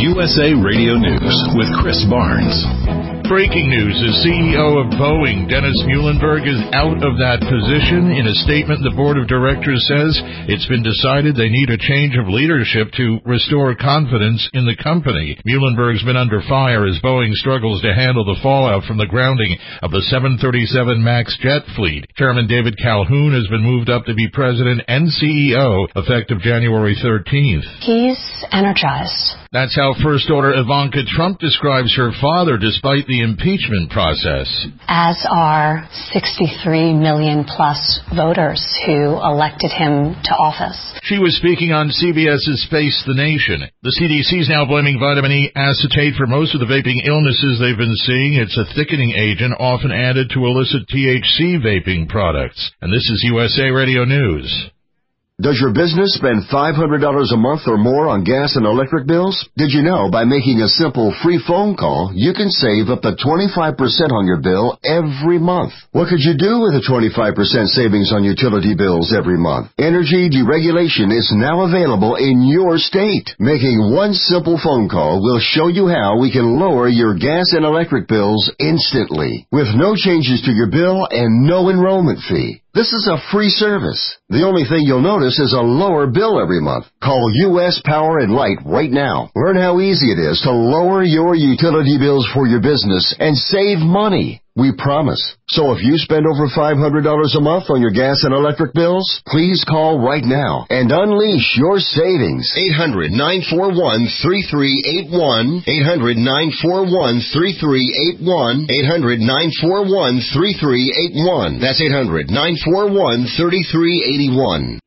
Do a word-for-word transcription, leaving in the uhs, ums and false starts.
U S A Radio News with Chris Barnes. Breaking news, the C E O of Boeing, Dennis Muilenburg, is out of that position. In a statement, the board of directors says it's been decided they need a change of leadership to restore confidence in the company. Muilenburg's been under fire as Boeing struggles to handle the fallout from the grounding of the seven thirty-seven MAX jet fleet. Chairman David Calhoun has been moved up to be president and C E O effective January thirteenth. He's energized. That's how First Order Ivanka Trump describes her father despite the impeachment process. As are sixty-three million plus voters who elected him to office. She was speaking on CBS's Face the Nation. The C D C is now blaming vitamin E acetate for most of the vaping illnesses they've been seeing. It's a thickening agent often added to illicit T H C vaping products. And this is U S A Radio News. Does your business spend five hundred dollars a month or more on gas and electric bills? Did you know by making a simple free phone call, you can save up to twenty-five percent on your bill every month? What could you do with a twenty-five percent savings on utility bills every month? Energy deregulation is now available in your state. Making one simple phone call will show you how we can lower your gas and electric bills instantly, with no changes to your bill and no enrollment fee. This is a free service. The only thing you'll notice is a lower bill every month. Call U S Power and Light right now. Learn how easy it is to lower your utility bills for your business and save money. We promise. So if you spend over five hundred dollars a month on your gas and electric bills, please call right now and unleash your savings. eight hundred, nine four one, three three eight one. eight hundred, nine four one, three three eight one. eight hundred, nine four one, three three eight one. That's eight hundred, nine four one, three three eight one.